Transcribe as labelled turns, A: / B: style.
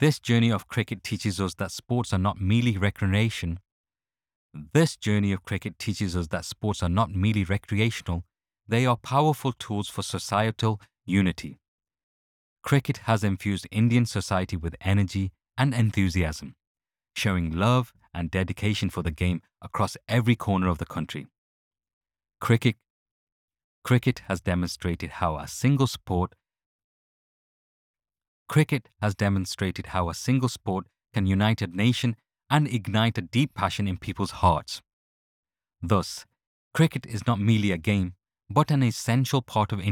A: This journey of cricket teaches us that sports are not merely recreation. This journey of cricket teaches us that sports are not merely recreational, they are powerful tools for societal unity. Cricket has infused Indian society with energy and enthusiasm, showing love and dedication for the game across every corner of the country. Cricket has demonstrated how a single sport can unite a nation and ignite a deep passion in people's hearts. Thus, cricket is not merely a game, but an essential part of